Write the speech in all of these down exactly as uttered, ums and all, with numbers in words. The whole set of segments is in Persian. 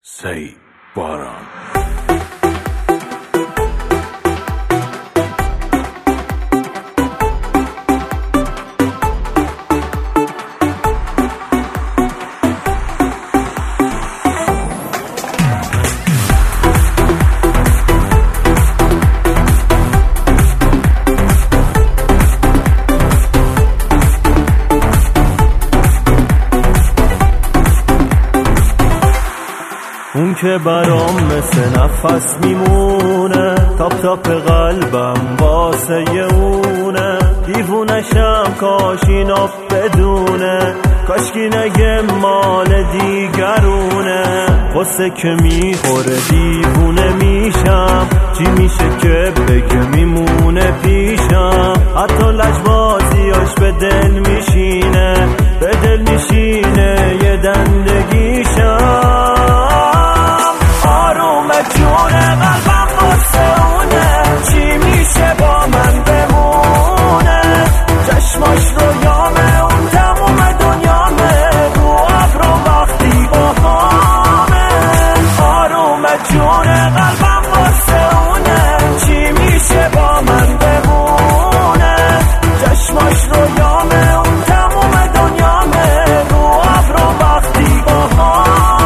Say باران. اون که برام مثل نفس میمونه، تاپ تاپ قلبم واسه اونه. دیوونشم کاش اینا بدونه، کاشکی نگه مال دیگرونه. غصه که میخوره دیوونه میشم، چی میشه که بگه میمونه پیشم. حتی لجبازیاش به دل میشینه، به دل میشینه یه دندگیشم. جونه قلبم واسه اونه، چی میشه با من بمونه. چشماش رو یامه، اون تموم دنیامه، رو ابرو وقتی با همه. آرومه جونه قلبم واسه اونه، چی میشه با من بمونه. چشماش رو یامه، اون تموم دنیامه، رو ابرو وقتی با همه.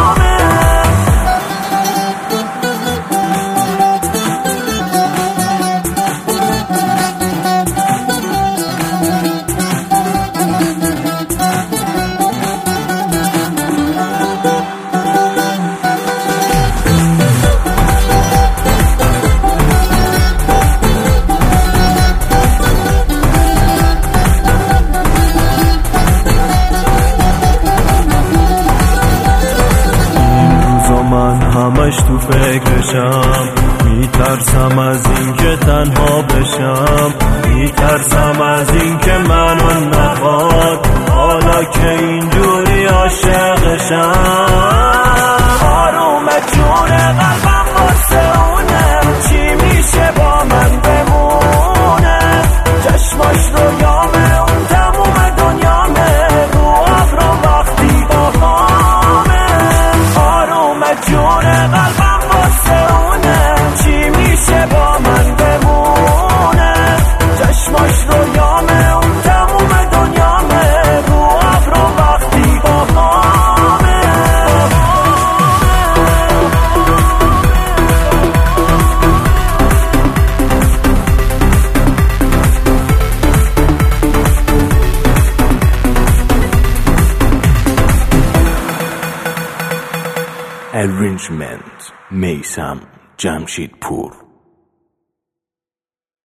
همش تو فکرشم، میترسم از این که تنها بشم. میترسم از این که منو نخواد، حالا که اینجوری عاشقشم. آرومه جونه قلبم واسه اونه، چی میشه با من بمونه. چشماش رو یامه، اون تموم دنیامه، رو ابرو وقتی با همه. آرومه جونه قلبم واسه اونه، چی میشه با من بمونه. چشماش رو یامه، اون تموم دنیامه، رو ابرو وقتی با همه. Arrangement میثم جمشیدپور.